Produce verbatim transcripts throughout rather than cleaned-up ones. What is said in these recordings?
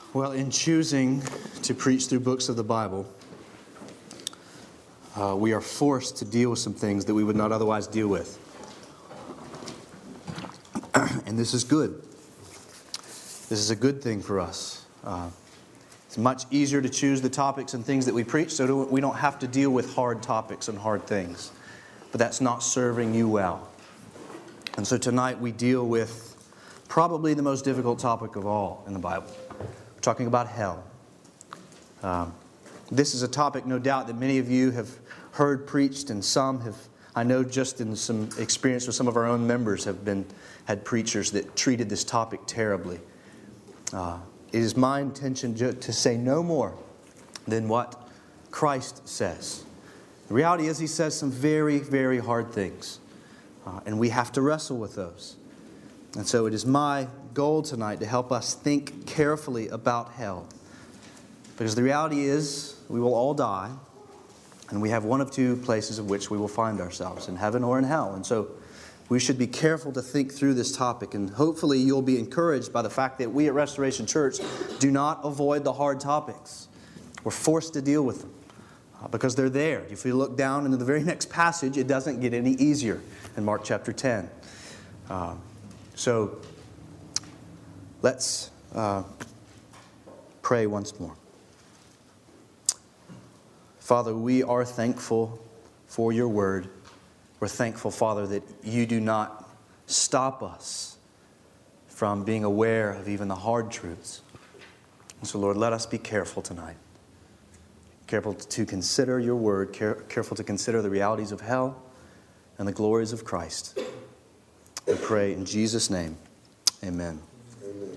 Well, in choosing to preach through books of the Bible, uh, we are forced to deal with some things that we would not otherwise deal with. And this is good. This is a good thing for us. Uh, it's much easier to choose the topics and things that we preach so we don't have to deal with hard topics and hard things. But that's not serving you well. And so tonight we deal with probably the most difficult topic of all in the Bible. We're talking about hell. Um, this is a topic, no doubt, that many of you have heard preached, and some have, I know just in some experience with some of our own members, have been had preachers that treated this topic terribly. Uh, it is my intention to say no more than what Christ says. The reality is He says some very, very hard things, uh, and we have to wrestle with those. And so it is my goal tonight to help us think carefully about hell. Because the reality is we will all die, and we have one of two places of which we will find ourselves, in heaven or in hell. And so we should be careful to think through this topic, and hopefully you'll be encouraged by the fact that we at Restoration Church do not avoid the hard topics. We're forced to deal with them uh, because they're there. If you look down into the very next passage, it doesn't get any easier in Mark chapter ten. Uh, So, let's uh, pray once more. Father, we are thankful for your word. We're thankful, Father, that you do not stop us from being aware of even the hard truths. And so, Lord, let us be careful tonight. Careful to consider your word, care, careful to consider the realities of hell and the glories of Christ. We pray in Jesus' name. Amen. Amen.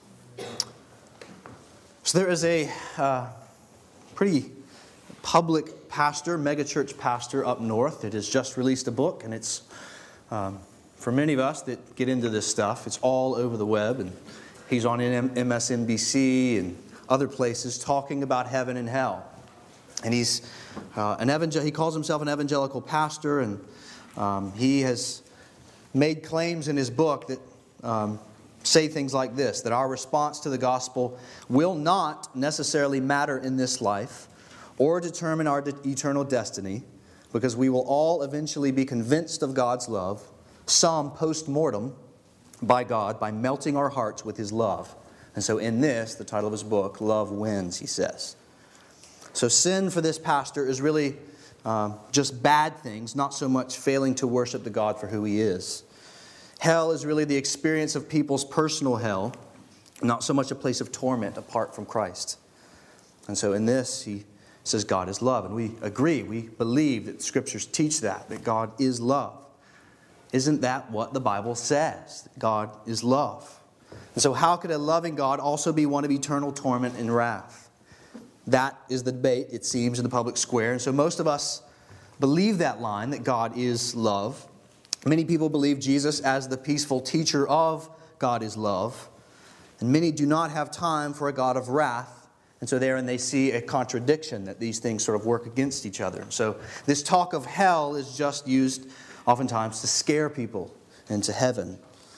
So there is a uh, pretty public pastor, megachurch pastor up north that has just released a book. And it's, um, for many of us that get into this stuff, it's all over the web. And he's on M S N B C and other places talking about heaven and hell. And he's uh, an evangel- he calls himself an evangelical pastor, and um, he has made claims in his book that um, say things like this, that our response to the gospel will not necessarily matter in this life or determine our de- eternal destiny, because we will all eventually be convinced of God's love, some post-mortem, by God, by melting our hearts with His love. And so in this, the title of his book, Love Wins, he says. So sin for this pastor is really Um, just bad things, not so much failing to worship the God for who He is. Hell is really the experience of people's personal hell, not so much a place of torment apart from Christ. And so in this, he says God is love. And we agree, we believe that the Scriptures teach that, that God is love. Isn't that what the Bible says? That God is love. And so how could a loving God also be one of eternal torment and wrath? That is the debate, it seems, in the public square. And so most of us believe that line, that God is love. Many people believe Jesus as the peaceful teacher of God is love. And many do not have time for a God of wrath. And so therein they see a contradiction, that these things sort of work against each other. So this talk of hell is just used oftentimes to scare people into heaven.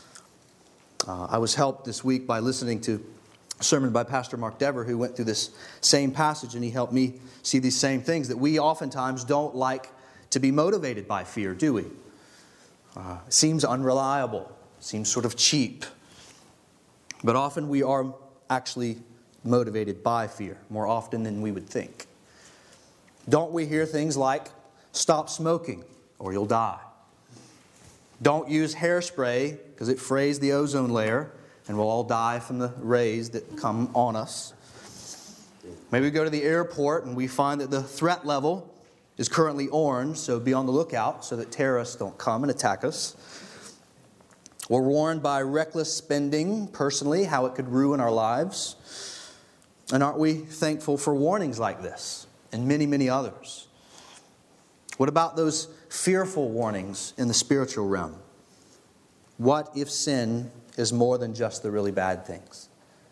Uh, I was helped this week by listening to sermon by Pastor Mark Dever, who went through this same passage, and he helped me see these same things, that we oftentimes don't like to be motivated by fear, do we? Uh, it seems unreliable, seems sort of cheap. But often we are actually motivated by fear, more often than we would think. Don't we hear things like, stop smoking or you'll die? Don't use hairspray because it frays the ozone layer, and we'll all die from the rays that come on us. Maybe we go to the airport and we find that the threat level is currently orange, so be on the lookout so that terrorists don't come and attack us. We're warned by reckless spending, personally, how it could ruin our lives. And aren't we thankful for warnings like this and many, many others? What about those fearful warnings in the spiritual realm? What if sin is more than just the really bad things?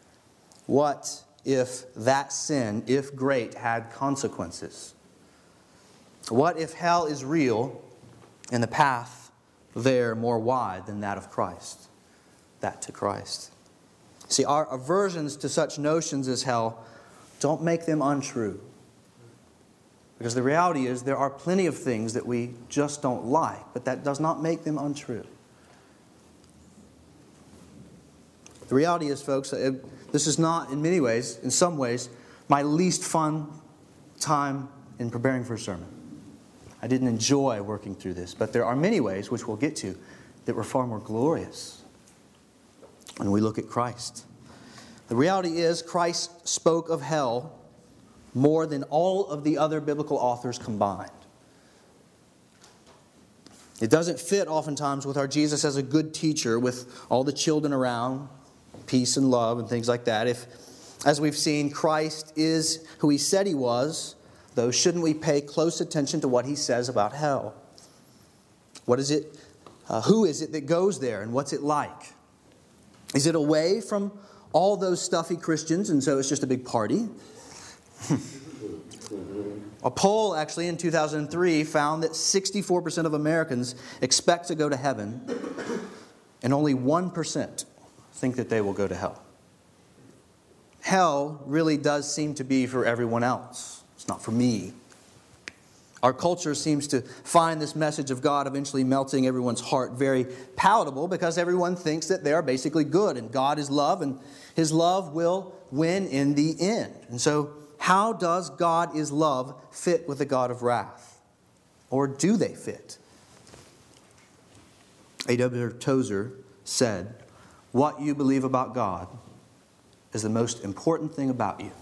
What if that sin, if great, had consequences? What if hell is real and the path there more wide than that of Christ? That to Christ. See, our aversions to such notions as hell don't make them untrue. Because the reality is there are plenty of things that we just don't like, but that does not make them untrue. The reality is, folks, this is not, in many ways, in some ways, my least fun time in preparing for a sermon. I didn't enjoy working through this, but there are many ways, which we'll get to, that were far more glorious when we look at Christ. The reality is, Christ spoke of hell more than all of the other biblical authors combined. It doesn't fit oftentimes with our Jesus as a good teacher with all the children around, peace and love and things like that. If, as we've seen, Christ is who He said He was, though shouldn't we pay close attention to what He says about hell? What is it? Uh, who is it that goes there, and what's it like? Is it away from all those stuffy Christians, and so it's just a big party? A poll actually in two thousand three found that sixty-four percent of Americans expect to go to heaven, and only one percent think that they will go to hell. Hell really does seem to be for everyone else. It's not for me. Our culture seems to find this message of God eventually melting everyone's heart very palatable because everyone thinks that they are basically good and God is love and His love will win in the end. And so, how does God is love fit with the God of wrath? Or do they fit? A W Tozer said, "What you believe about God is the most important thing about you."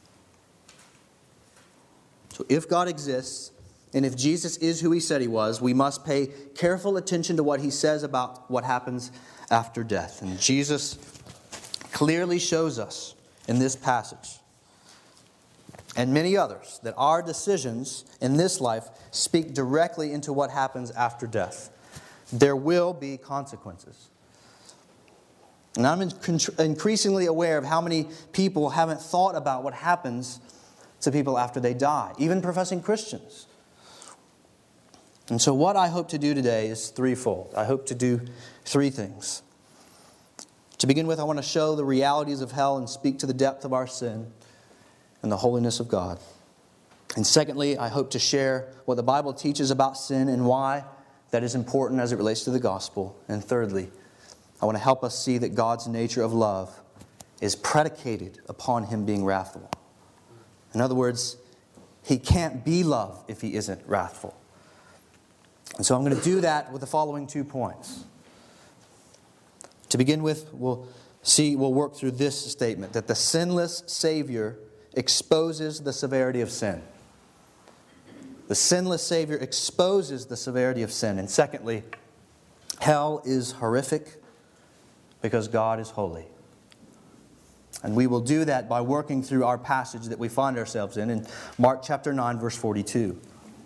So if God exists, and if Jesus is who He said He was, we must pay careful attention to what He says about what happens after death. And Jesus clearly shows us in this passage, and many others, that our decisions in this life speak directly into what happens after death. There will be consequences. And I'm increasingly aware of how many people haven't thought about what happens to people after they die, even professing Christians. And so what I hope to do today is threefold. I hope to do three things. To begin with, I want to show the realities of hell and speak to the depth of our sin and the holiness of God. And secondly, I hope to share what the Bible teaches about sin and why that is important as it relates to the gospel. And thirdly, I want to help us see that God's nature of love is predicated upon Him being wrathful. In other words, He can't be love if He isn't wrathful. And so I'm going to do that with the following two points. To begin with, we'll see, we'll work through this statement, that the sinless Savior exposes the severity of sin. The sinless Savior exposes the severity of sin. And secondly, hell is horrific because God is holy. And we will do that by working through our passage that we find ourselves in, in Mark chapter nine, verse forty-two.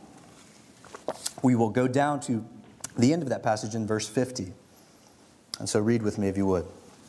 We will go down to the end of that passage in verse fifty. And so read with me if you would.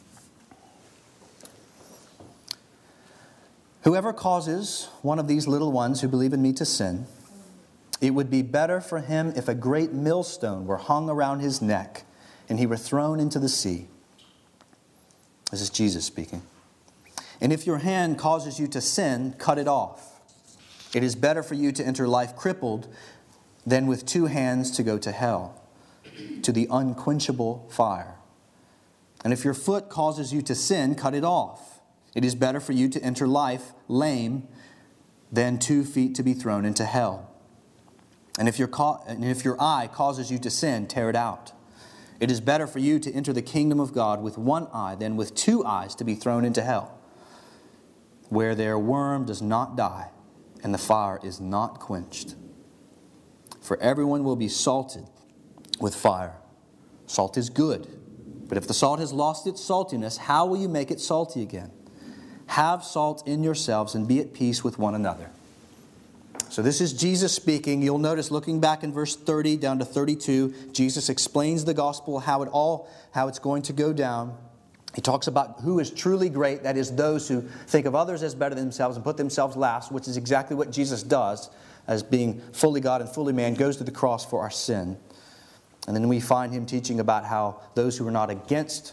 "Whoever causes one of these little ones who believe in me to sin, it would be better for him if a great millstone were hung around his neck and he were thrown into the sea." This is Jesus speaking. "And if your hand causes you to sin, cut it off. It is better for you to enter life crippled than with two hands to go to hell, to the unquenchable fire. And if your foot causes you to sin, cut it off. It is better for you to enter life lame than two feet to be thrown into hell. And if your ca- and if your eye causes you to sin, tear it out. It is better for you to enter the kingdom of God with one eye than with two eyes to be thrown into hell, where their worm does not die and the fire is not quenched. For everyone will be salted with fire. Salt is good, but if the salt has lost its saltiness, how will you make it salty again? Have salt in yourselves and be at peace with one another." So this is Jesus speaking. You'll notice looking back in verse thirty down to thirty-two, Jesus explains the gospel, how it all, how it's going to go down. He talks about who is truly great, that is those who think of others as better than themselves and put themselves last, which is exactly what Jesus does as being fully God and fully man, goes to the cross for our sin. And then we find Him teaching about how those who are not against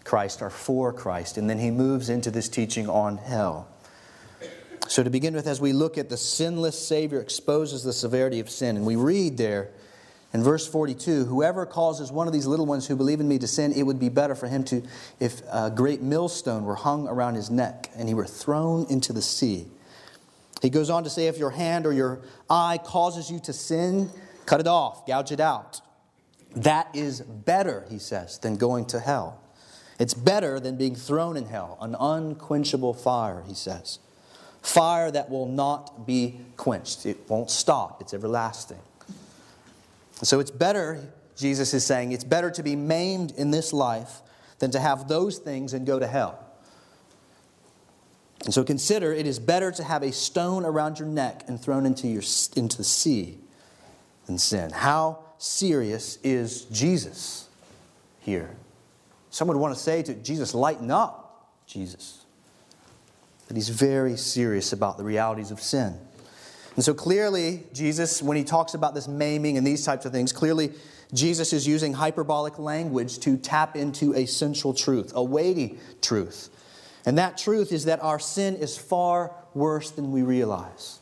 Christ are for Christ. And then he moves into this teaching on hell. So to begin with, as we look at the sinless Savior exposes the severity of sin. And we read there in verse forty-two, whoever causes one of these little ones who believe in me to sin, it would be better for him to, if a great millstone were hung around his neck and he were thrown into the sea. He goes on to say, if your hand or your eye causes you to sin, cut it off, gouge it out. That is better, he says, than going to hell. It's better than being thrown in hell, an unquenchable fire, he says. Fire that will not be quenched. It won't stop. It's everlasting. So it's better, Jesus is saying, it's better to be maimed in this life than to have those things and go to hell. And so consider, it is better to have a stone around your neck and thrown into your into the sea than sin. How serious is Jesus here? Some would want to say to Jesus, lighten up, Jesus. But he's very serious about the realities of sin. And so clearly, Jesus, when he talks about this maiming and these types of things, clearly Jesus is using hyperbolic language to tap into a central truth, a weighty truth. And that truth is that our sin is far worse than we realize.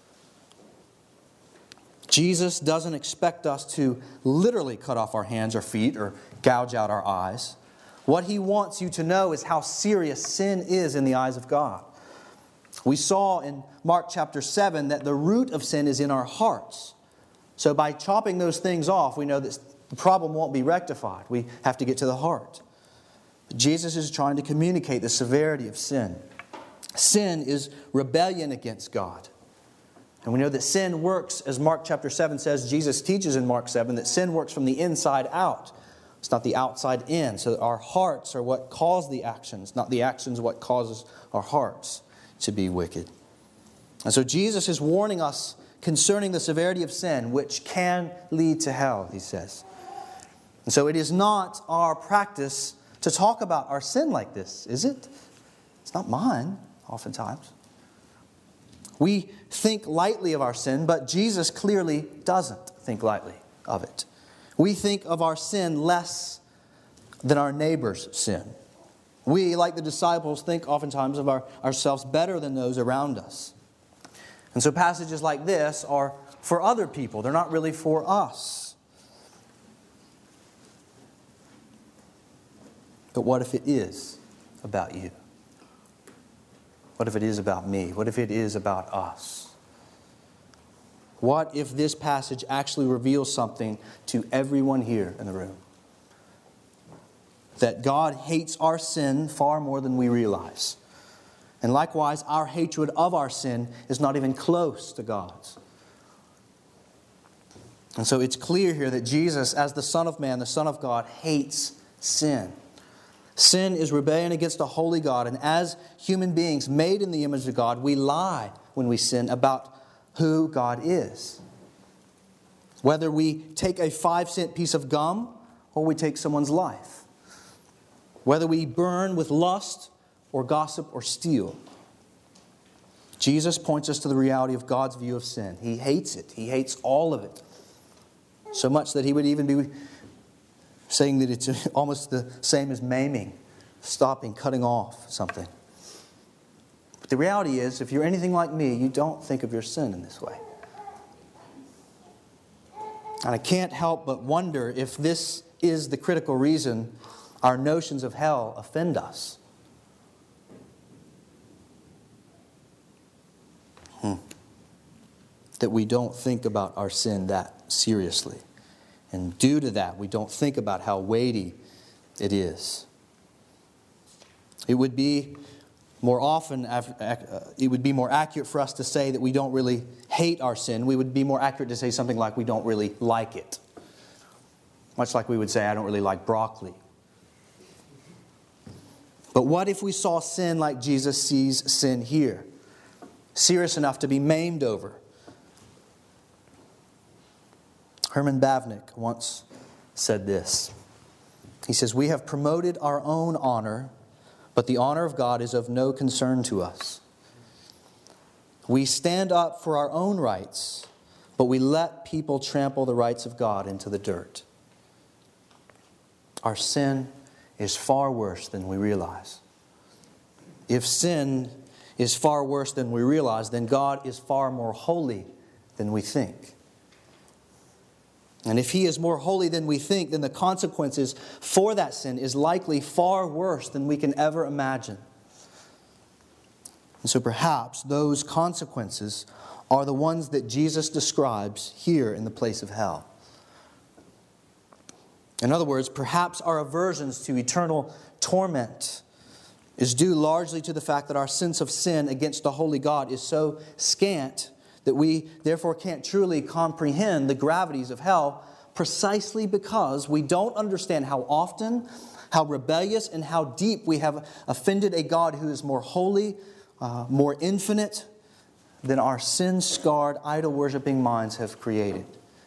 Jesus doesn't expect us to literally cut off our hands or feet or gouge out our eyes. What he wants you to know is how serious sin is in the eyes of God. We saw in Mark chapter seven that the root of sin is in our hearts. So by chopping those things off, we know that the problem won't be rectified. We have to get to the heart. But Jesus is trying to communicate the severity of sin. Sin is rebellion against God. And we know that sin works, as Mark chapter seven says, Jesus teaches in Mark seven, that sin works from the inside out. It's not the outside in. So our hearts are what cause the actions, not the actions what causes our hearts to be wicked. And so Jesus is warning us concerning the severity of sin, which can lead to hell, he says. And so it is not our practice to talk about our sin like this, is it? It's not mine, oftentimes. We think lightly of our sin, but Jesus clearly doesn't think lightly of it. We think of our sin less than our neighbor's sin. We, like the disciples, think oftentimes of our, ourselves better than those around us. And so passages like this are for other people. They're not really for us. But what if it is about you? What if it is about me? What if it is about us? What if this passage actually reveals something to everyone here in the room? That God hates our sin far more than we realize. And likewise, our hatred of our sin is not even close to God's. And so it's clear here that Jesus, as the Son of Man, the Son of God, hates sin. Sin is rebellion against a holy God. And as human beings made in the image of God, we lie when we sin about who God is. Whether we take a five cent piece of gum or we take someone's life. Whether we burn with lust or gossip or steal. Jesus points us to the reality of God's view of sin. He hates it. He hates all of it. So much that he would even be saying that it's almost the same as maiming, stopping, cutting off something. But the reality is, if you're anything like me, you don't think of your sin in this way. And I can't help but wonder if this is the critical reason our notions of hell offend us. Hmm. That we don't think about our sin that seriously. And due to that, we don't think about how weighty it is. It would be more often, it would be more accurate for us to say that we don't really hate our sin. We would be more accurate to say something like we don't really like it. Much like we would say, I don't really like broccoli. But what if we saw sin like Jesus sees sin here? Serious enough to be maimed over. Herman Bavinck once said this. He says, we have promoted our own honor, but the honor of God is of no concern to us. We stand up for our own rights, but we let people trample the rights of God into the dirt. Our sin is far worse than we realize. If sin is far worse than we realize, then God is far more holy than we think. And if He is more holy than we think, then the consequences for that sin is likely far worse than we can ever imagine. And so perhaps those consequences are the ones that Jesus describes here in the place of hell. In other words, perhaps our aversions to eternal torment is due largely to the fact that our sense of sin against the holy God is so scant that we therefore can't truly comprehend the gravities of hell, precisely because we don't understand how often, how rebellious, and how deep we have offended a God who is more holy, uh, more infinite than our sin-scarred, idol-worshipping minds have created.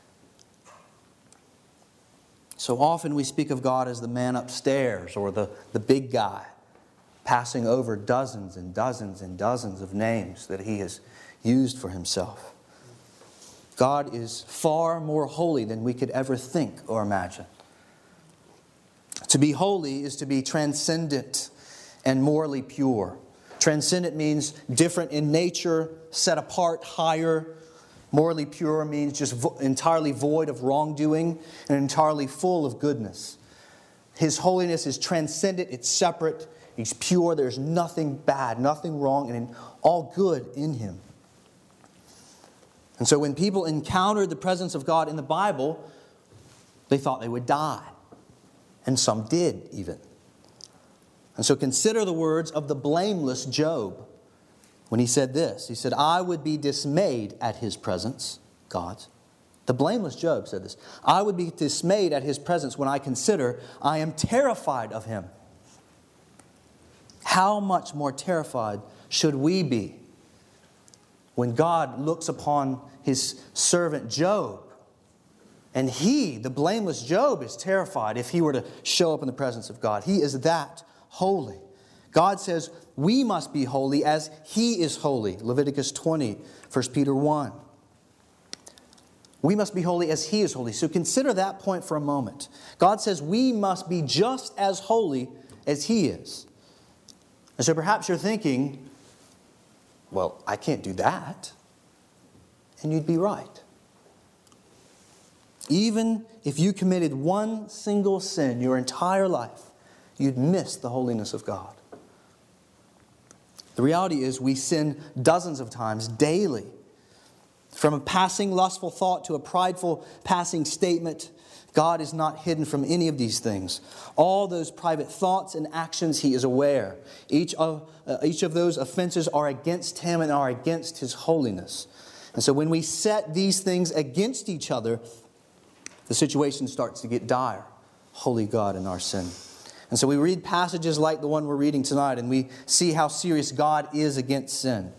So often we speak of God as the man upstairs or the, the big guy, passing over dozens and dozens and dozens of names that He has used for Himself. God is far more holy than we could ever think or imagine. To be holy is to be transcendent and morally pure. Transcendent means different in nature, set apart, higher. Morally pure means just vo- entirely void of wrongdoing and entirely full of goodness. His holiness is transcendent, it's separate, He's pure, there's nothing bad, nothing wrong, and all good in Him. And so when people encountered the presence of God in the Bible, they thought they would die. And some did even. And so consider the words of the blameless Job when he said this. He said, I would be dismayed at His presence, God's. The blameless Job said this. I would be dismayed at His presence when I consider I am terrified of Him. How much more terrified should we be when God looks upon His servant Job? And he, the blameless Job, is terrified if he were to show up in the presence of God. He is that holy. God says we must be holy as He is holy. Leviticus twenty, First Peter one. We must be holy as He is holy. So consider that point for a moment. God says we must be just as holy as He is. And so perhaps you're thinking, well, I can't do that. And you'd be right. Even if you committed one single sin your entire life, you'd miss the holiness of God. The reality is we sin dozens of times daily. From a passing lustful thought to a prideful passing statement, God is not hidden from any of these things. All those private thoughts and actions He is aware. Each of, uh, each of those offenses are against Him and are against His holiness. And so when we set these things against each other, the situation starts to get dire. Holy God and our sin. And so we read passages like the one we're reading tonight, and we see how serious God is against sin.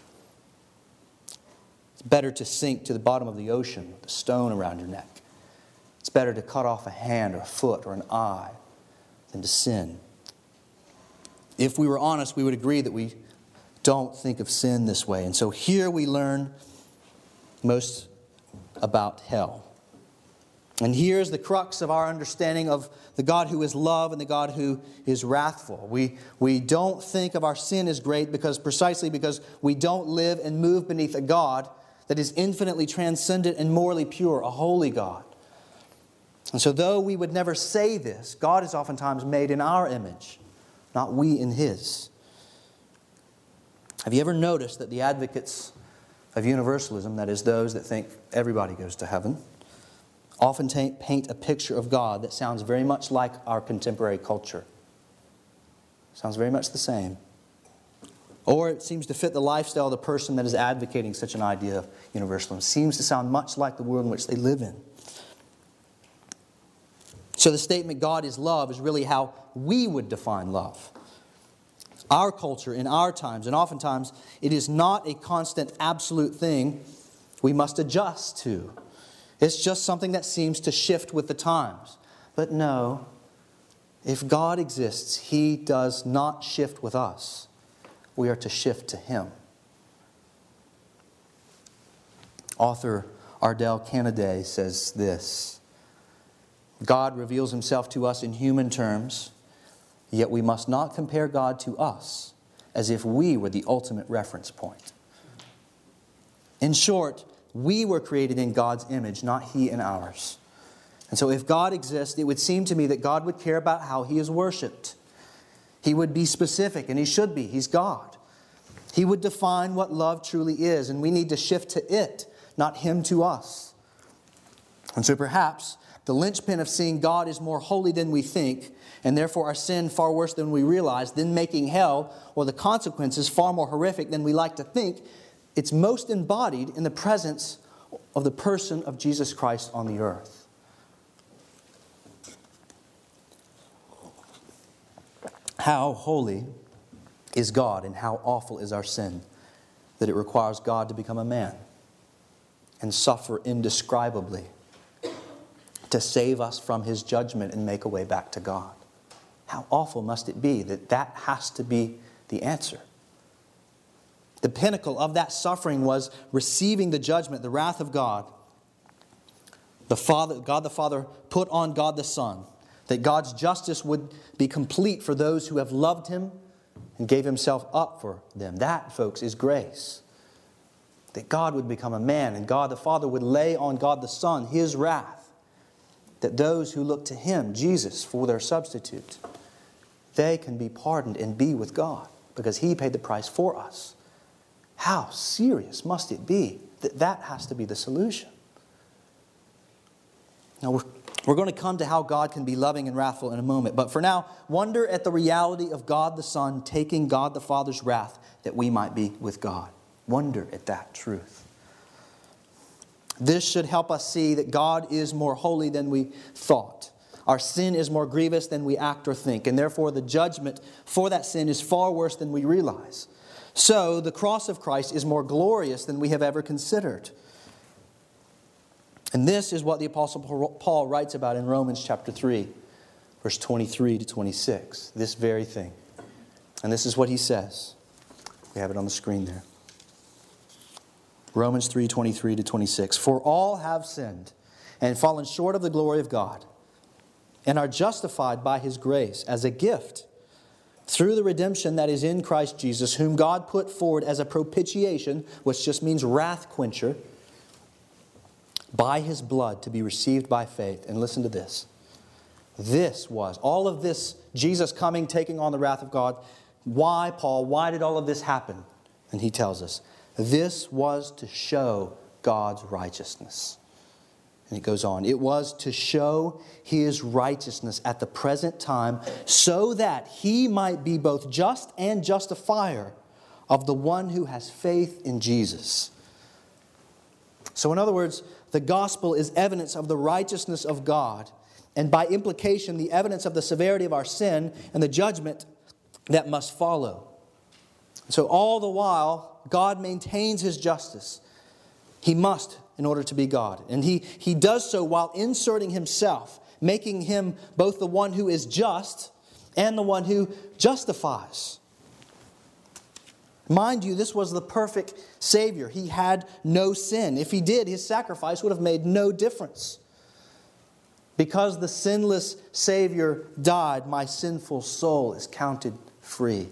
It's better to sink to the bottom of the ocean with a stone around your neck. It's better to cut off a hand or a foot or an eye than to sin. If we were honest, we would agree that we don't think of sin this way. And so here we learn most about hell. And here's the crux of our understanding of the God who is love and the God who is wrathful. We, we don't think of our sin as great because precisely because we don't live and move beneath a God that is infinitely transcendent and morally pure, a holy God. And so though we would never say this, God is oftentimes made in our image, not we in His. Have you ever noticed that the advocates of universalism, that is those that think everybody goes to heaven, often paint a picture of God that sounds very much like our contemporary culture? Sounds very much the same. Or it seems to fit the lifestyle of the person that is advocating such an idea of universalism. It seems to sound much like the world in which they live in. So the statement God is love is really how we would define love. Our culture in our times, and oftentimes it is not a constant absolute thing we must adjust to. It's just something that seems to shift with the times. But no, if God exists, He does not shift with us. We are to shift to Him. Author Ardell Kennedy says this: God reveals Himself to us in human terms Yet we must not compare God to us as if we were the ultimate reference point. In short, we were created in God's image, not He in ours. And so if God exists, it would seem to me that God would care about how He is worshipped. He would be specific, and He should be. He's God. He would define what love truly is, and we need to shift to it, not Him to us. And so perhaps the linchpin of seeing God is more holy than we think, and therefore our sin far worse than we realize, then making hell or the consequences far more horrific than we like to think, it's most embodied in the presence of the person of Jesus Christ on the earth. How holy is God, and how awful is our sin that it requires God to become a man and suffer indescribably to save us from His judgment and make a way back to God. How awful must it be that that has to be the answer? The pinnacle of that suffering was receiving the judgment, the wrath of God. The Father, God the Father put on God the Son, that God's justice would be complete for those who have loved Him and gave Himself up for them. That, folks, is grace. That God would become a man and God the Father would lay on God the Son His wrath. That those who look to Him, Jesus, for their substitute, they can be pardoned and be with God because He paid the price for us. How serious must it be that that has to be the solution? Now, we're, we're going to come to how God can be loving and wrathful in a moment. But for now, wonder at the reality of God the Son taking God the Father's wrath that we might be with God. Wonder at that truth. This should help us see that God is more holy than we thought. Our sin is more grievous than we act or think, and therefore the judgment for that sin is far worse than we realize. So the cross of Christ is more glorious than we have ever considered. And this is what the Apostle Paul writes about in Romans chapter three, verse twenty-three to twenty-six. This very thing. And this is what he says. We have it on the screen there. Romans three, twenty-three to twenty-six. For all have sinned and fallen short of the glory of God, and are justified by His grace as a gift through the redemption that is in Christ Jesus, whom God put forward as a propitiation, which just means wrath quencher, by His blood to be received by faith. And listen to this. This was, all of this, Jesus coming, taking on the wrath of God. Why, Paul? Why did all of this happen? And he tells us, this was to show God's righteousness. And it goes on. It was to show His righteousness at the present time so that He might be both just and justifier of the one who has faith in Jesus. So in other words, the gospel is evidence of the righteousness of God, and by implication, the evidence of the severity of our sin and the judgment that must follow. So all the while, God maintains His justice. He must in order to be God. And he, he does so while inserting Himself, making Him both the one who is just and the one who justifies. Mind you, this was the perfect Savior. He had no sin. If He did, His sacrifice would have made no difference. Because the sinless Savior died, my sinful soul is counted free.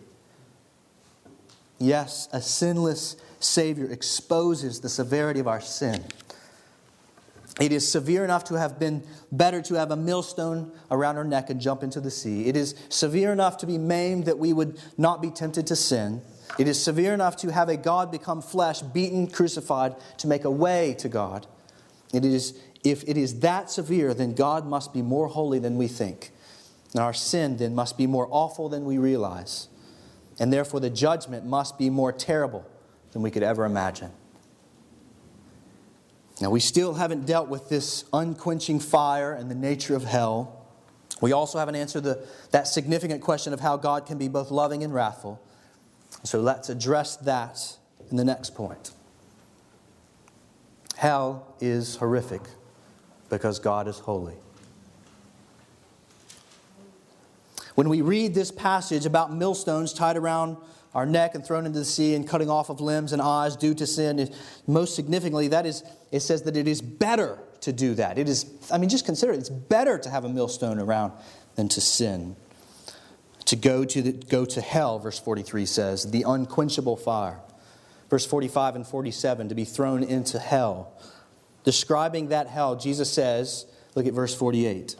Yes, a sinless Savior exposes the severity of our sin. It is severe enough to have been better to have a millstone around our neck and jump into the sea. It is severe enough to be maimed that we would not be tempted to sin. It is severe enough to have a God become flesh, beaten, crucified, to make a way to God. It is, if it is that severe, then God must be more holy than we think. And our sin then must be more awful than we realize. And therefore the judgment must be more terrible than we could ever imagine. Now, we still haven't dealt with this unquenching fire and the nature of hell. We also haven't answered the, that significant question of how God can be both loving and wrathful. So let's address that in the next point. Hell is horrific because God is holy. When we read this passage about millstones tied around our neck and thrown into the sea and cutting off of limbs and eyes due to sin, it, most significantly, that is, it says that it is better to do that. It is, I mean, just consider it. It's better to have a millstone around than to sin. To to go to the, go to hell, verse forty-three says, the unquenchable fire. Verse forty-five and forty-seven, to be thrown into hell. Describing that hell, Jesus says, look at verse forty-eight.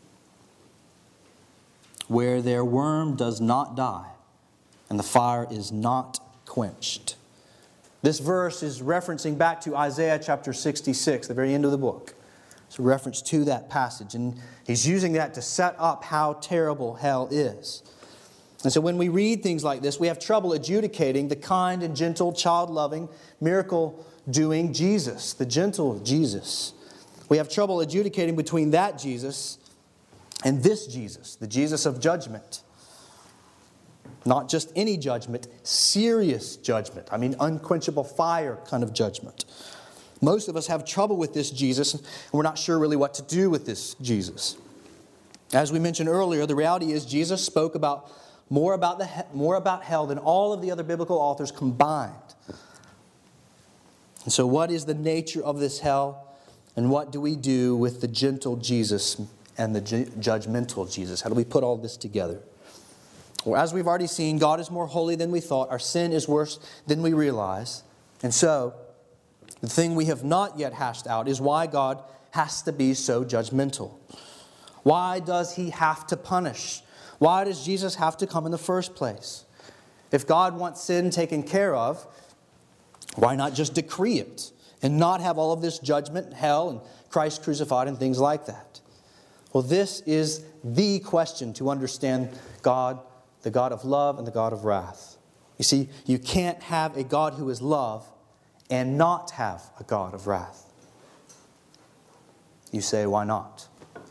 Where their worm does not die, and the fire is not quenched. This verse is referencing back to Isaiah chapter sixty-six, the very end of the book. It's a reference to that passage. And he's using that to set up how terrible hell is. And so when we read things like this, we have trouble adjudicating the kind and gentle, child-loving, miracle-doing Jesus, the gentle Jesus. We have trouble adjudicating between that Jesus and this Jesus, the Jesus of judgment. Not just any judgment, serious judgment. I mean, unquenchable fire kind of judgment. Most of us have trouble with this Jesus, and we're not sure really what to do with this Jesus. As we mentioned earlier, the reality is Jesus spoke about more about the more about hell than all of the other biblical authors combined. And so what is the nature of this hell, and what do we do with the gentle Jesus and the ju- judgmental Jesus? How do we put all this together? Well, as we've already seen, God is more holy than we thought. Our sin is worse than we realize. And so, the thing we have not yet hashed out is why God has to be so judgmental. Why does He have to punish? Why does Jesus have to come in the first place? If God wants sin taken care of, why not just decree it and not have all of this judgment, hell, and Christ crucified and things like that? Well, this is the question to understand God, the God of love and the God of wrath. You see, you can't have a God who is love and not have a God of wrath. You say, why not?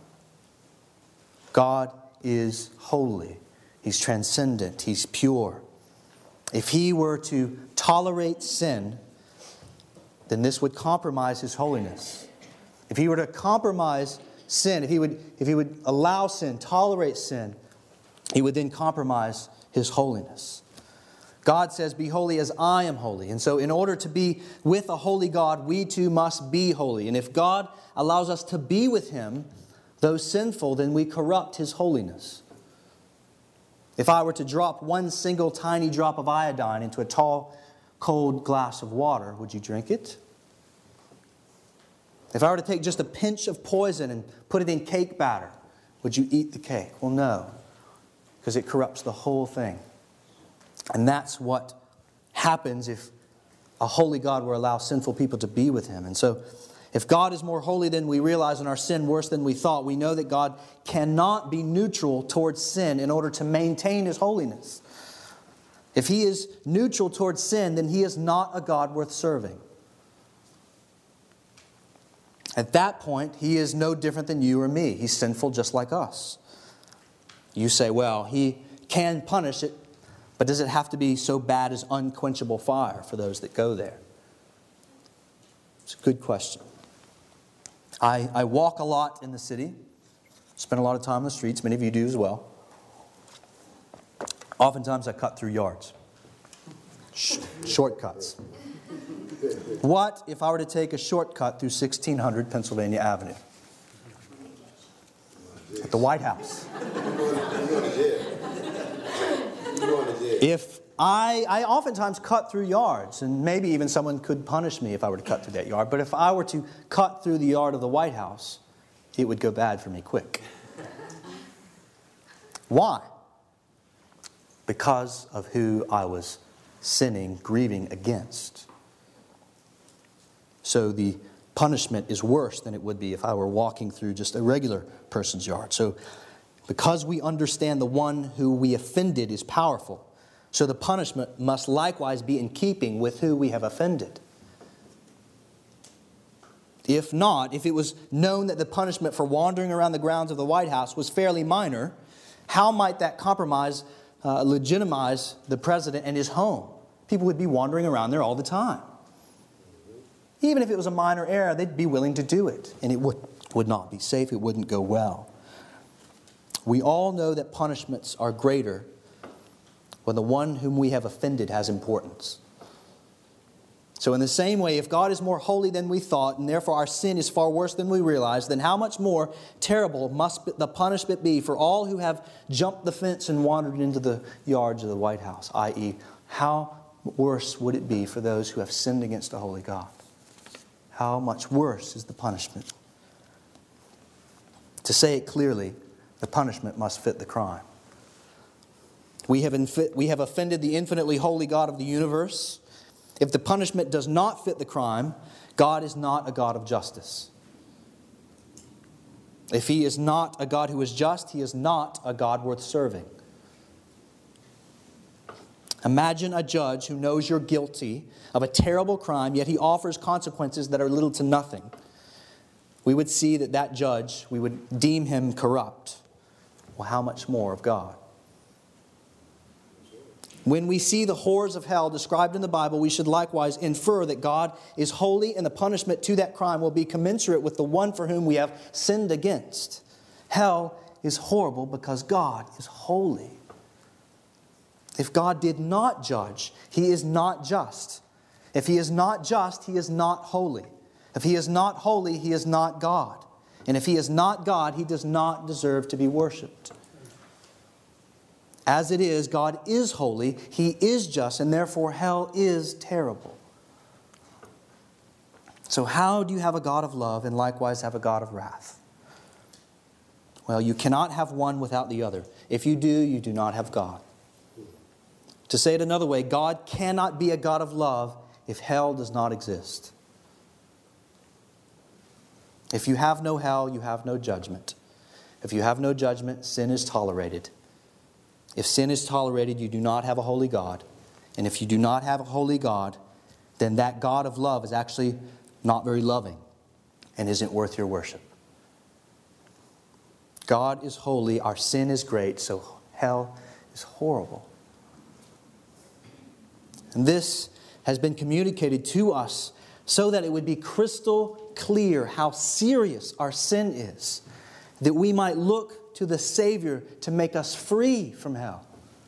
God is holy. He's transcendent. He's pure. If He were to tolerate sin, then this would compromise His holiness. If He were to compromise sin, if He would, if He would allow sin, tolerate sin, He would then compromise His holiness. God says, be holy as I am holy. And so in order to be with a holy God, we too must be holy. And if God allows us to be with Him, though sinful, then we corrupt His holiness. If I were to drop one single tiny drop of iodine into a tall, cold glass of water, would you drink it? If I were to take just a pinch of poison and put it in cake batter, would you eat the cake? Well, no, because it corrupts the whole thing. And that's what happens if a holy God will allow sinful people to be with Him. And so, if God is more holy than we realize and our sin worse than we thought, we know that God cannot be neutral towards sin in order to maintain His holiness. If He is neutral towards sin, then He is not a God worth serving. At that point, He is no different than you or me. He's sinful just like us. You say, well, He can punish it, but does it have to be so bad as unquenchable fire for those that go there? It's a good question. I, I walk a lot in the city, spend a lot of time on the streets. Many of you do as well. Oftentimes I cut through yards. Sh- shortcuts. What if I were to take a shortcut through sixteen hundred Pennsylvania Avenue? At the White House. If I, I oftentimes cut through yards, and maybe even someone could punish me if I were to cut through that yard. But if I were to cut through the yard of the White House, it would go bad for me quick. Why? Because of who I was sinning, grieving against. So the punishment is worse than it would be if I were walking through just a regular person's yard. So because we understand the one who we offended is powerful, so the punishment must likewise be in keeping with who we have offended. If not, if it was known that the punishment for wandering around the grounds of the White House was fairly minor, how might that compromise, uh, legitimize the president and his home? People would be wandering around there all the time. Even if it was a minor error, they'd be willing to do it. And it would, would not be safe. It wouldn't go well. We all know that punishments are greater when the one whom we have offended has importance. So in the same way, if God is more holy than we thought, and therefore our sin is far worse than we realized, then how much more terrible must the punishment be for all who have jumped the fence and wandered into the yards of the White House, that is, how worse would it be for those who have sinned against a holy God? How much worse is the punishment? To say it clearly, the punishment must fit the crime. We have, infi- we have offended the infinitely holy God of the universe. If the punishment does not fit the crime, God is not a God of justice. If He is not a God who is just, He is not a God worth serving. Imagine a judge who knows you're guilty of a terrible crime, yet he offers consequences that are little to nothing. We would see that that judge, we would deem him corrupt. Well, how much more of God? When we see the horrors of hell described in the Bible, we should likewise infer that God is holy and the punishment to that crime will be commensurate with the one for whom we have sinned against. Hell is horrible because God is holy. If God did not judge, He is not just. If He is not just, He is not holy. If He is not holy, He is not God. And if He is not God, He does not deserve to be worshipped. As it is, God is holy, He is just, and therefore hell is terrible. So how do you have a God of love and likewise have a God of wrath? Well, you cannot have one without the other. If you do, you do not have God. To say it another way, God cannot be a God of love if hell does not exist. If you have no hell, you have no judgment. If you have no judgment, sin is tolerated. If sin is tolerated, you do not have a holy God. And if you do not have a holy God, then that God of love is actually not very loving and isn't worth your worship. God is holy, our sin is great, so hell is horrible. And this has been communicated to us so that it would be crystal clear how serious our sin is, that we might look to the Savior to make us free from hell.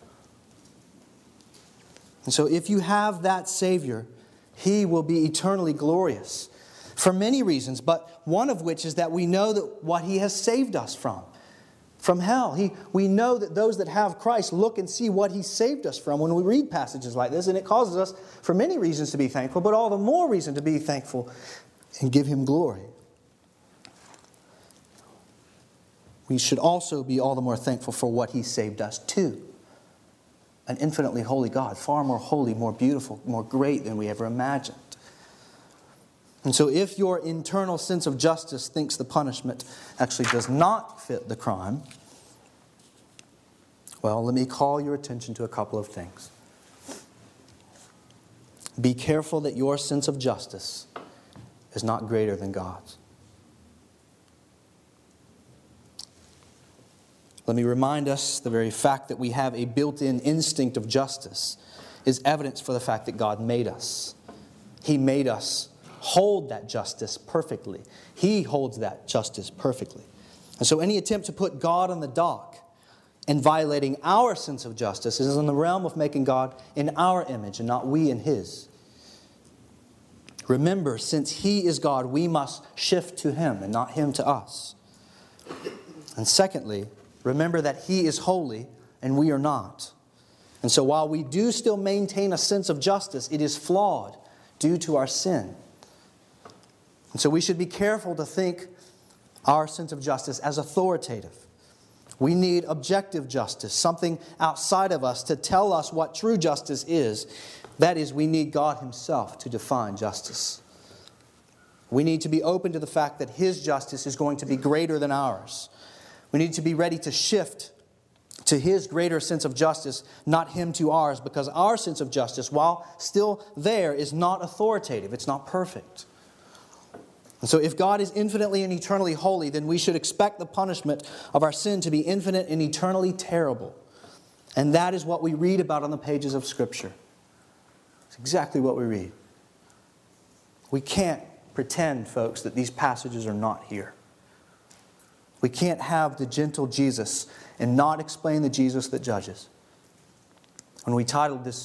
And so if you have that Savior, He will be eternally glorious for many reasons, but one of which is that we know that what He has saved us from, from hell. He, we know that those that have Christ look and see what He saved us from when we read passages like this, and it causes us for many reasons to be thankful, but all the more reason to be thankful and give Him glory. We should also be all the more thankful for what He saved us to. An infinitely holy God, far more holy, more beautiful, more great than we ever imagined. And so if your internal sense of justice thinks the punishment actually does not fit the crime, well, let me call your attention to a couple of things. Be careful that your sense of justice is not greater than God's. Let me remind us, the very fact that we have a built-in instinct of justice is evidence for the fact that God made us. He made us hold that justice perfectly. He holds that justice perfectly. And so any attempt to put God on the dock and violating our sense of justice is in the realm of making God in our image and not we in His. Remember, since He is God, we must shift to Him and not Him to us. And secondly, remember that He is holy and we are not. And so while we do still maintain a sense of justice, it is flawed due to our sin. And so we should be careful to think our sense of justice as authoritative. We need objective justice, something outside of us to tell us what true justice is. That is, we need God Himself to define justice. We need to be open to the fact that His justice is going to be greater than ours. We need to be ready to shift to His greater sense of justice, not Him to ours, because our sense of justice, while still there, is not authoritative. It's not perfect. And so if God is infinitely and eternally holy, then we should expect the punishment of our sin to be infinite and eternally terrible. And that is what we read about on the pages of Scripture. It's exactly what we read. We can't pretend, folks, that these passages are not here. We can't have the gentle Jesus and not explain the Jesus that judges. When we titled this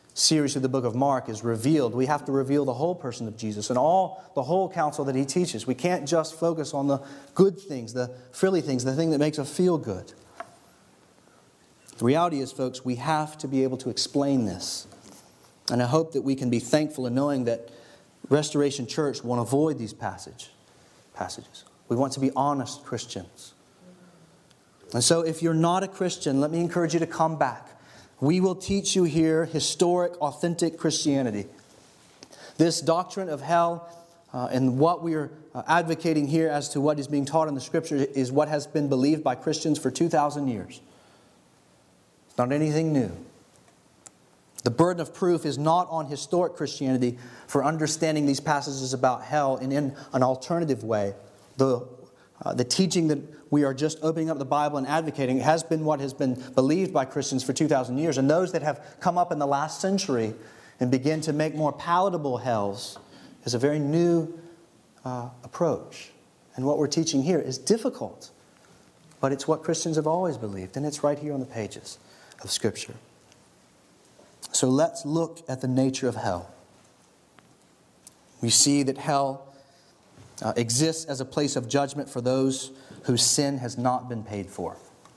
series of the book of Mark is revealed, we have to reveal the whole person of Jesus and all the whole counsel that he teaches. We can't just focus on the good things, the frilly things, the thing that makes us feel good. The reality is, folks, we have to be able to explain this. And I hope that we can be thankful in knowing that Restoration Church won't avoid these passage, passages. We want to be honest Christians. And so if you're not a Christian, let me encourage you to come back. We will teach you here historic, authentic Christianity. This doctrine of hell uh, and what we are uh, advocating here as to what is being taught in the Scripture is what has been believed by Christians for two thousand years. It's not anything new. The burden of proof is not on historic Christianity for understanding these passages about hell and in an alternative way. The, uh, the teaching that we are just opening up the Bible and advocating has been what has been believed by Christians for two thousand years. And those that have come up in the last century and begin to make more palatable hells is a very new uh, approach. And what we're teaching here is difficult. But it's what Christians have always believed. And it's right here on the pages of Scripture. So let's look at the nature of hell. We see that hell uh, exists as a place of judgment for those whose sin has not been paid for.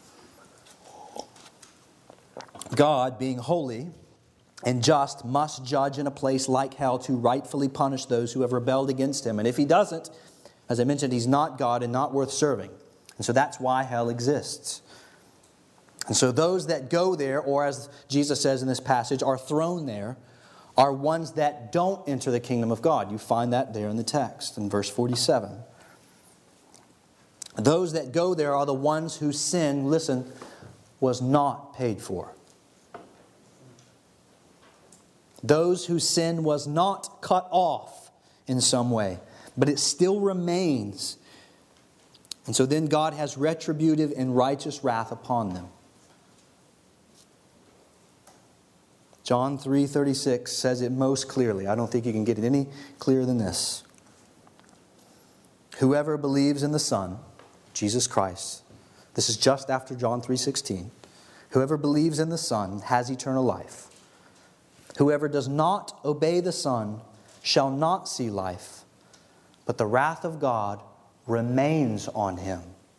God, being holy and just, must judge in a place like hell to rightfully punish those who have rebelled against Him. And if He doesn't, as I mentioned, He's not God and not worth serving. And so that's why hell exists. And so those that go there, or as Jesus says in this passage, are thrown there, are ones that don't enter the kingdom of God. You find that there in the text, in verse forty-seven. Those that go there are the ones whose sin, listen, was not paid for. Those whose sin was not cut off in some way, but it still remains. And so then God has retributive and righteous wrath upon them. John three thirty-six says it most clearly. I don't think you can get it any clearer than this. Whoever believes in the Son, Jesus Christ, this is just after John three sixteen. Whoever believes in the Son has eternal life. Whoever does not obey the Son shall not see life, but the wrath of God remains on him.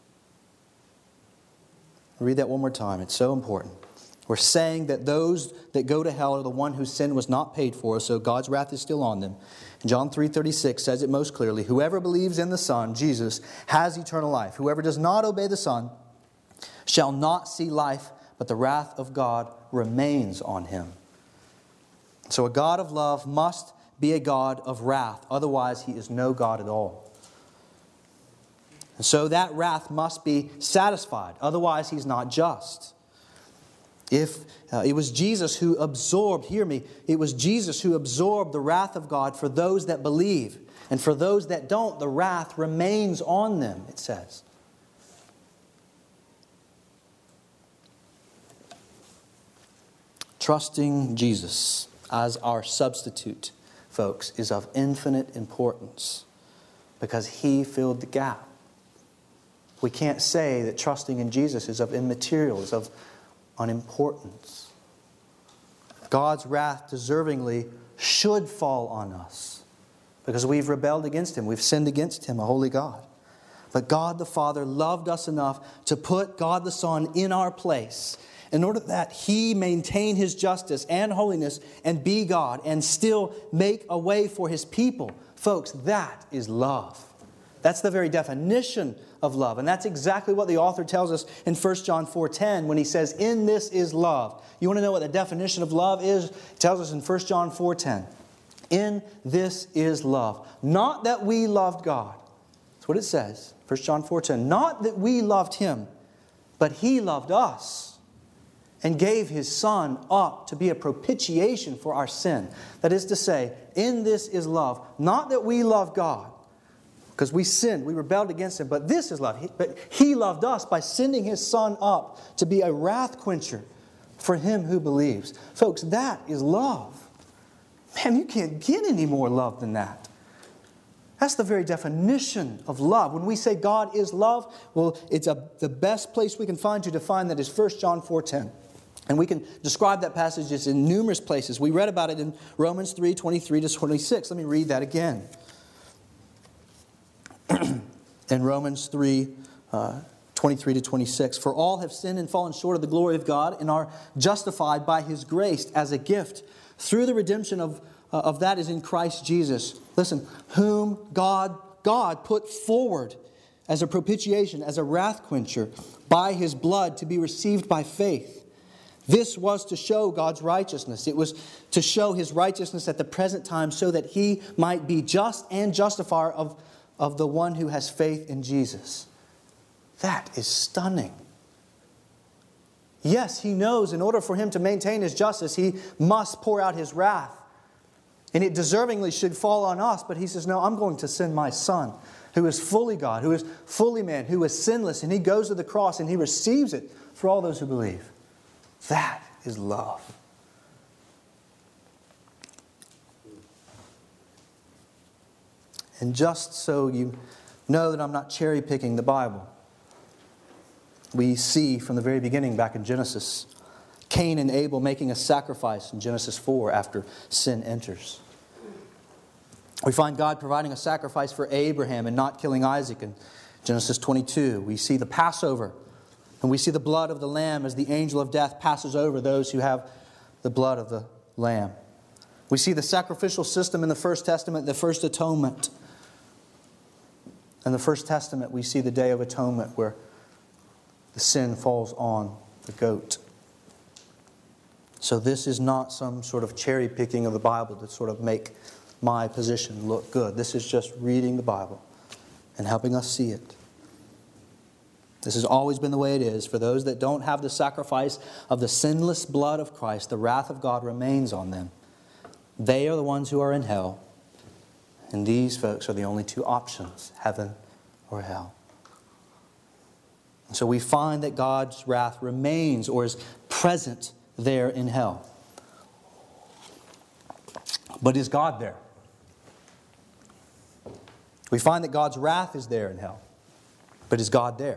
I'll read that one more time. It's so important. We're saying that those that go to hell are the one whose sin was not paid for, so God's wrath is still on them. And John three thirty-six says it most clearly. Whoever believes in the Son, Jesus, has eternal life. Whoever does not obey the Son shall not see life, but the wrath of God remains on him. So a God of love must be a God of wrath. Otherwise, He is no God at all. And so that wrath must be satisfied. Otherwise, He's not just. If uh, it was Jesus who absorbed, hear me, it was Jesus who absorbed the wrath of God for those that believe. And for those that don't, the wrath remains on them, it says. Trusting Jesus as our substitute, folks, is of infinite importance because He filled the gap. We can't say that trusting in Jesus is of immaterial, is of unimportance. God's wrath deservingly should fall on us because we've rebelled against Him. We've sinned against Him, a holy God. But God the Father loved us enough to put God the Son in our place in order that He maintain His justice and holiness and be God and still make a way for His people. Folks, that is love. That's the very definition of love. And that's exactly what the author tells us in First John four ten when he says, in this is love. You want to know what the definition of love is? He tells us in First John four ten. In this is love. Not that we loved God. That's what it says. First John four ten. Not that we loved Him, but He loved us and gave His Son up to be a propitiation for our sin. That is to say, in this is love. Not that we love God, because we sinned, we rebelled against Him, but this is love. He, but He loved us by sending His Son up to be a wrath quencher for him who believes. Folks, that is love. Man, you can't get any more love than that. That's the very definition of love. When we say God is love, well, it's a, the best place we can find to define that is First John four ten. And we can describe that passage as in numerous places. We read about it in Romans three, twenty-three to twenty-six. Let me read that again. In Romans three, uh, twenty-three to twenty-six. For all have sinned and fallen short of the glory of God and are justified by His grace as a gift through the redemption of, uh, of that is in Christ Jesus. Listen, whom God, God put forward as a propitiation, as a wrath quencher, by His blood to be received by faith. This was to show God's righteousness. It was to show His righteousness at the present time so that He might be just and justifier of, of the one who has faith in Jesus. That is stunning. Yes, He knows in order for Him to maintain His justice, He must pour out His wrath. And it deservingly should fall on us. But He says, no, I'm going to send my Son, who is fully God, who is fully man, who is sinless. And He goes to the cross and He receives it for all those who believe. That is love. And just so you know that I'm not cherry picking the Bible, we see from the very beginning back in Genesis, Cain and Abel making a sacrifice in Genesis four after sin enters. We find God providing a sacrifice for Abraham and not killing Isaac in Genesis twenty-two. We see the Passover. And we see the blood of the Lamb as the angel of death passes over those who have the blood of the Lamb. We see the sacrificial system in the First Testament, the First Atonement. In the First Testament, we see the Day of Atonement where the sin falls on the goat. So this is not some sort of cherry picking of the Bible to sort of make my position look good. This is just reading the Bible and helping us see it. This has always been the way it is. For those that don't have the sacrifice of the sinless blood of Christ, the wrath of God remains on them. They are the ones who are in hell. And these folks are the only two options, heaven or hell. And so we find that God's wrath remains or is present there in hell. But is God there? We find that God's wrath is there in hell. But is God there?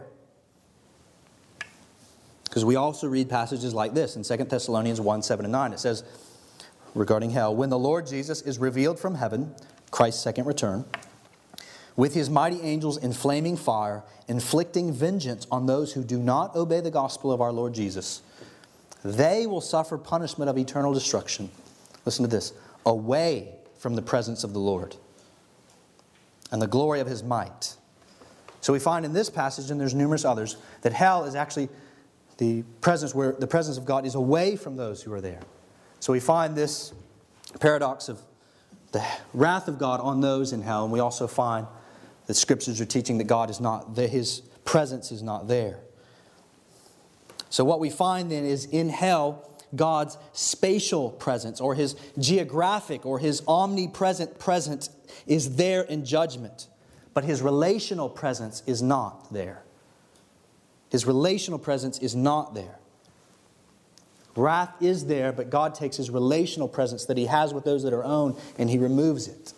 Because we also read passages like this in Second Thessalonians one, seven and nine. It says, regarding hell, when the Lord Jesus is revealed from heaven, Christ's second return, with His mighty angels in flaming fire, inflicting vengeance on those who do not obey the gospel of our Lord Jesus, they will suffer punishment of eternal destruction. Listen to this. Away from the presence of the Lord and the glory of His might. So we find in this passage, and there's numerous others, that hell is actually the presence where the presence of God is away from those who are there. So we find this paradox of the wrath of God on those in hell, and we also find that Scriptures are teaching that God is not there, His presence is not there. So what we find then is in hell, God's spatial presence, or His geographic, or His omnipresent presence is there in judgment, but His relational presence is not there. His relational presence is not there. Wrath is there, but God takes His relational presence that He has with those that are own and He removes it.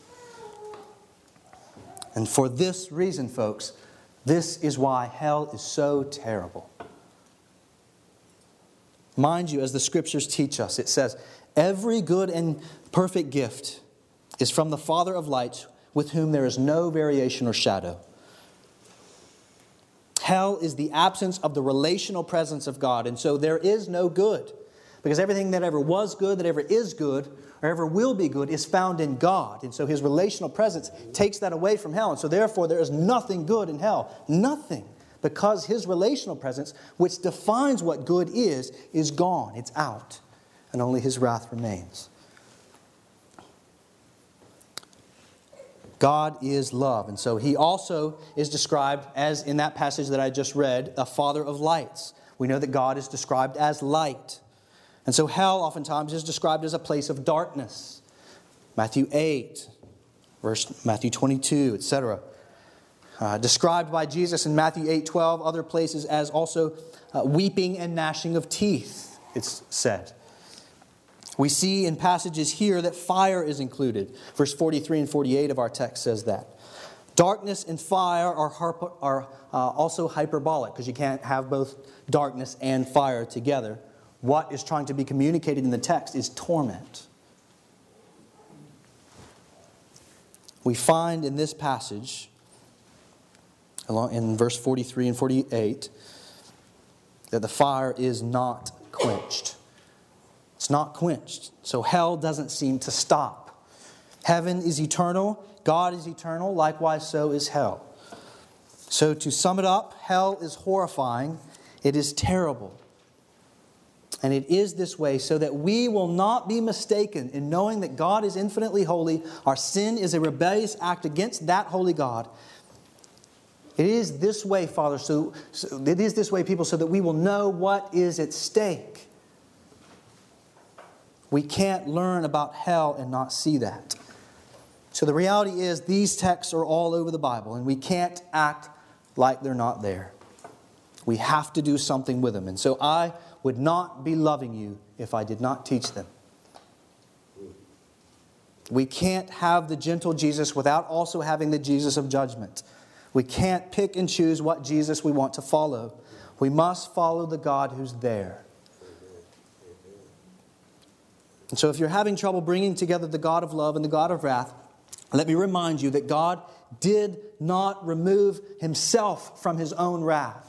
And for this reason, folks, this is why hell is so terrible. Mind you, as the Scriptures teach us, it says, every good and perfect gift is from the Father of lights, with whom there is no variation or shadow. Hell is the absence of the relational presence of God, and so there is no good. Because everything that ever was good, that ever is good, or ever will be good, is found in God. And so His relational presence takes that away from hell. And so therefore there is nothing good in hell. Nothing. Because His relational presence, which defines what good is, is gone. It's out. And only His wrath remains. God is love. And so He also is described as, in that passage that I just read, a Father of lights. We know that God is described as light. And so hell oftentimes is described as a place of darkness. Matthew eight, verse Matthew twenty-two, et cetera. Uh, described by Jesus in Matthew eight twelve, other places as also uh, weeping and gnashing of teeth, it's said. We see in passages here that fire is included. Verse forty-three and forty-eight of our text says that. Darkness and fire are, harp- are uh, also hyperbolic, because you can't have both darkness and fire together. what is trying to be communicated in the text is torment. We find in this passage, in verse forty-three and forty-eight, that the fire is not quenched. It's not quenched. So hell doesn't seem to stop. Heaven is eternal. God is eternal. Likewise, so is hell. So to sum it up, hell is horrifying. It is terrible. And it is this way so that we will not be mistaken in knowing that God is infinitely holy. Our sin is a rebellious act against that holy God. It is this way, Father, so, so it is this way, people, so that we will know what is at stake. We can't learn about hell and not see that. So the reality is these texts are all over the Bible, and we can't act like they're not there. We have to do something with them. And so I would not be loving you if I did not teach them. We can't have the gentle Jesus without also having the Jesus of judgment. We can't pick and choose what Jesus we want to follow. We must follow the God who's there. And so if you're having trouble bringing together the God of love and the God of wrath, let me remind you that God did not remove Himself from His own wrath.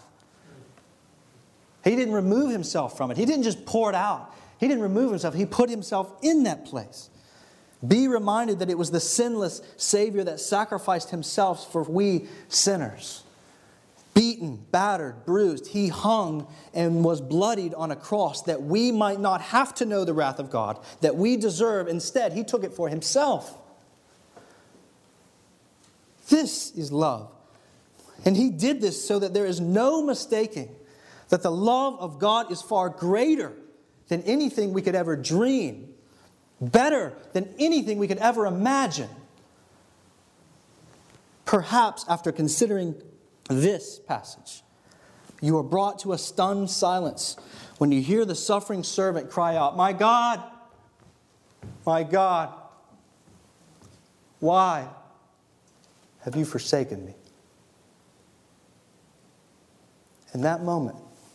He didn't remove Himself from it. He didn't just pour it out. He didn't remove Himself. He put Himself in that place. Be reminded that it was the sinless Savior that sacrificed Himself for we sinners. Beaten, battered, bruised, He hung and was bloodied on a cross that we might not have to know the wrath of God that we deserve. Instead, He took it for Himself. This is love. And He did this so that there is no mistaking that the love of God is far greater than anything we could ever dream. Better than anything we could ever imagine. Perhaps after considering this passage, you are brought to a stunned silence when you hear the suffering servant cry out, "My God, my God, why have you forsaken me?" In that moment,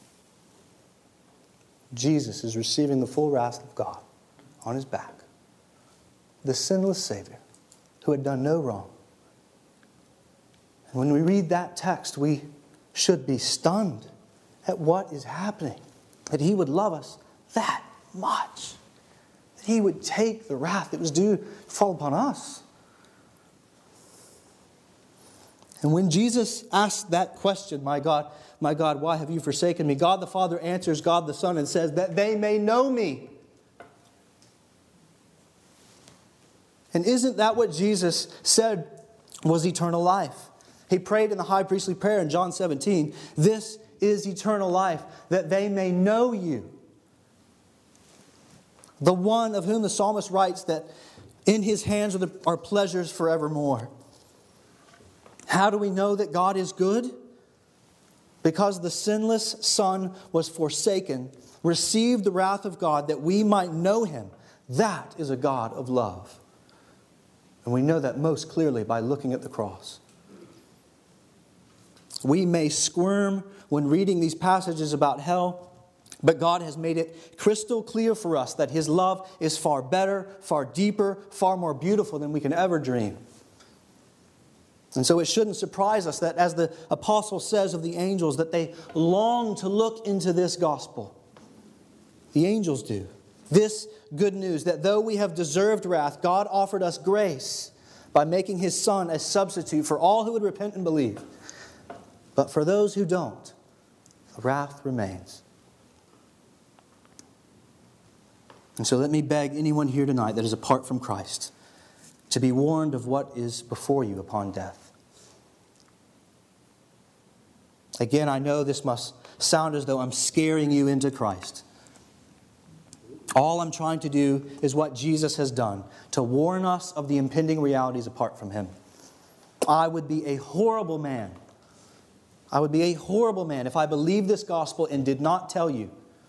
Jesus is receiving the full wrath of God on His back. The sinless Savior who had done no wrong. And when we read that text, we should be stunned at what is happening. That He would love us that much. That He would take the wrath that was due to fall upon us. And when Jesus asked that question, "My God, my God, why have you forsaken me?" God the Father answers God the Son and says, "That they may know me." And isn't that what Jesus said was eternal life? He prayed in the high priestly prayer in John seventeen, "This is eternal life, that they may know you." The one of whom the psalmist writes that in His hands are, the, are pleasures forevermore. How do we know that God is good? Because the sinless Son was forsaken, received the wrath of God that we might know Him. That is a God of love. And we know that most clearly by looking at the cross. We may squirm when reading these passages about hell, but God has made it crystal clear for us that His love is far better, far deeper, far more beautiful than we can ever dream. And so it shouldn't surprise us that, as the apostle says of the angels, that they long to look into this gospel. The angels do. This good news that though we have deserved wrath, God offered us grace by making His Son a substitute for all who would repent and believe. But for those who don't, the wrath remains. And so let me beg anyone here tonight that is apart from Christ to be warned of what is before you upon death. Again, I know this must sound as though I'm scaring you into Christ. All I'm trying to do is what Jesus has done, to warn us of the impending realities apart from Him. I would be a horrible man. I would be a horrible man if I believed this gospel and did not tell you.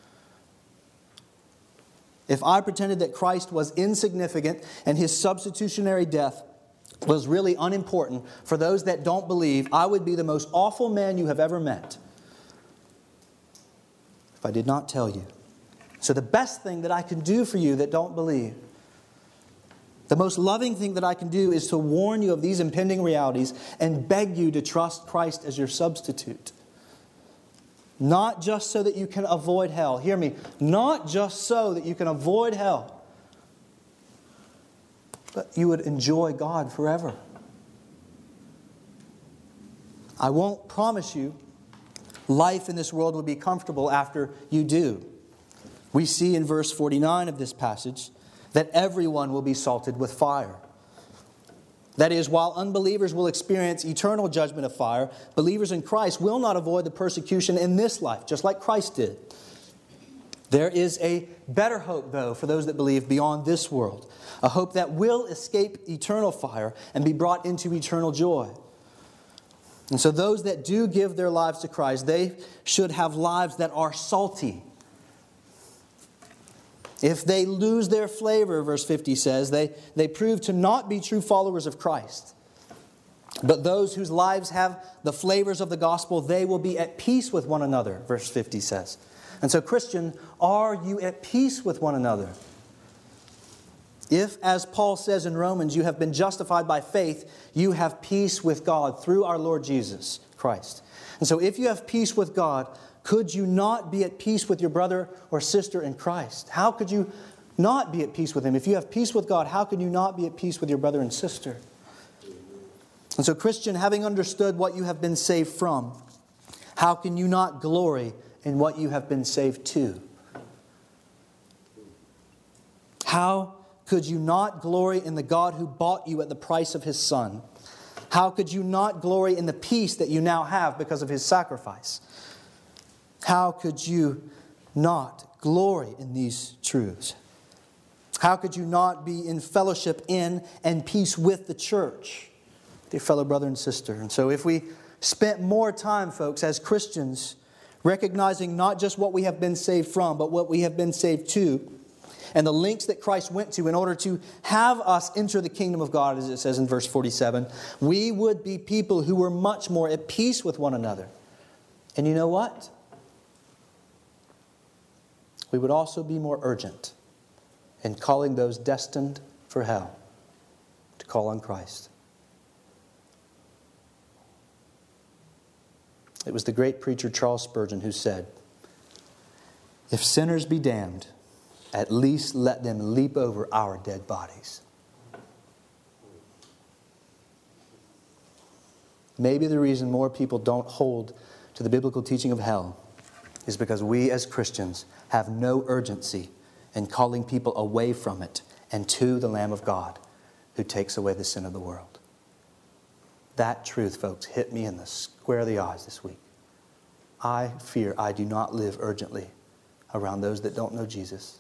If I pretended that Christ was insignificant and His substitutionary death was really unimportant for those that don't believe, I would be the most awful man you have ever met if I did not tell you. So the best thing that I can do for you that don't believe, the most loving thing that I can do is to warn you of these impending realities and beg you to trust Christ as your substitute. Not just so that you can avoid hell. Hear me. Not just so that you can avoid hell, but you would enjoy God forever. I won't promise you life in this world will be comfortable after you do. We see in verse forty-nine of this passage that everyone will be salted with fire. That is, while unbelievers will experience eternal judgment of fire, believers in Christ will not avoid the persecution in this life, just like Christ did. There is a better hope, though, for those that believe beyond this world. A hope that will escape eternal fire and be brought into eternal joy. And so those that do give their lives to Christ, they should have lives that are salty. If they lose their flavor, verse fifty says, they, they prove to not be true followers of Christ. But those whose lives have the flavors of the gospel, they will be at peace with one another, verse fifty says. And so, Christian, are you at peace with one another? If, as Paul says in Romans, you have been justified by faith, you have peace with God through our Lord Jesus Christ. And so if you have peace with God, could you not be at peace with your brother or sister in Christ? How could you not be at peace with him? If you have peace with God, how could you not be at peace with your brother and sister? And so, Christian, having understood what you have been saved from, how can you not glory in what you have been saved to? How could you not glory in the God who bought you at the price of His Son? How could you not glory in the peace that you now have because of His sacrifice? How could you not glory in these truths? How could you not be in fellowship in and peace with the church, dear fellow brother and sister? And so if we spent more time, folks, as Christians, recognizing not just what we have been saved from, but what we have been saved to, and the links that Christ went to in order to have us enter the kingdom of God, as it says in verse forty-seven, we would be people who were much more at peace with one another. And you know what? We would also be more urgent in calling those destined for hell to call on Christ. It was the great preacher Charles Spurgeon who said, "If sinners be damned, at least let them leap over our dead bodies." Maybe the reason more people don't hold to the biblical teaching of hell is because we as Christians have no urgency in calling people away from it and to the Lamb of God who takes away the sin of the world. That truth, folks, hit me in the square of the eyes this week. I fear I do not live urgently around those that don't know Jesus.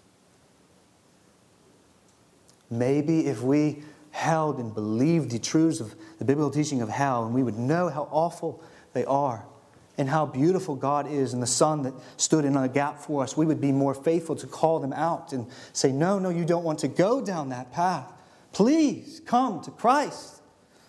Maybe if we held and believed the truths of the biblical teaching of hell, and we would know how awful they are and how beautiful God is and the Son that stood in a gap for us, we would be more faithful to call them out and say, no, no, you don't want to go down that path. Please come to Christ.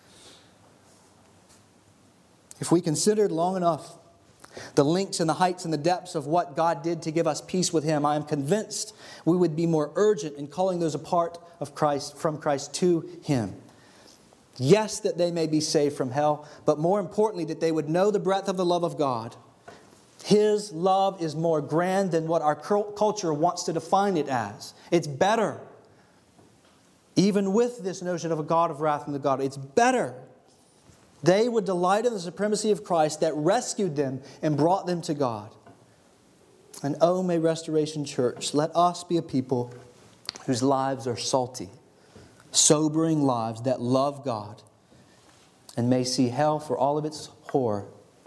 If we considered long enough the links and the heights and the depths of what God did to give us peace with Him, I am convinced we would be more urgent in calling those apart of Christ, from Christ to Him. Yes, that they may be saved from hell, but more importantly, that they would know the breadth of the love of God. His love is more grand than what our culture wants to define it as. It's better. Even with this notion of a God of wrath and the God, it's better. They would delight in the supremacy of Christ that rescued them and brought them to God. And oh, may Restoration Church, let us be a people whose lives are salty, sobering lives that love God and may see hell for all of its horror,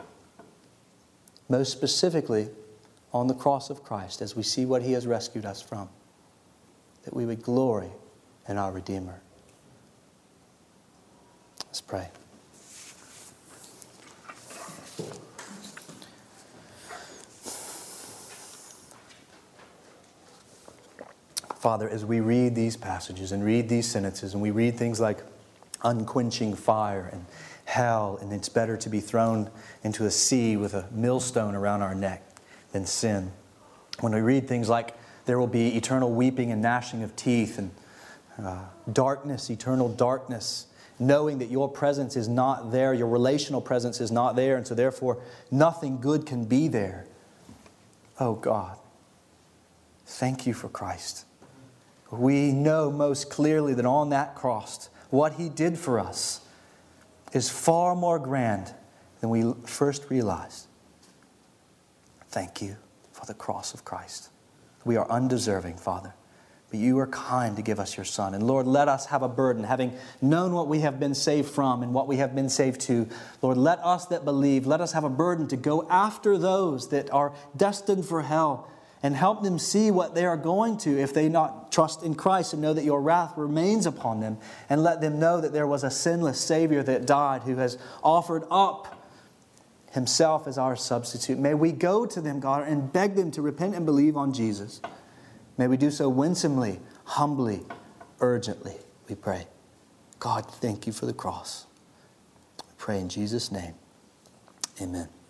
most specifically on the cross of Christ as we see what He has rescued us from, that we would glory in our Redeemer. Let's pray. Father, as we read these passages and read these sentences, and we read things like unquenching fire and hell, and it's better to be thrown into a sea with a millstone around our neck than sin. When we read things like there will be eternal weeping and gnashing of teeth and uh, darkness, eternal darkness, knowing that your presence is not there, your relational presence is not there, and so therefore nothing good can be there. Oh God, thank you for Christ. We know most clearly that on that cross, what He did for us is far more grand than we first realized. Thank you for the cross of Christ. We are undeserving, Father, but you are kind to give us your Son. And Lord, let us have a burden, having known what we have been saved from and what we have been saved to. Lord, let us that believe, let us have a burden to go after those that are destined for hell and help them see what they are going to if they not trust in Christ and know that your wrath remains upon them, and let them know that there was a sinless Savior that died who has offered up Himself as our substitute. May we go to them, God, and beg them to repent and believe on Jesus. May we do so winsomely, humbly, urgently, we pray. God, thank you for the cross. We pray in Jesus' name. Amen.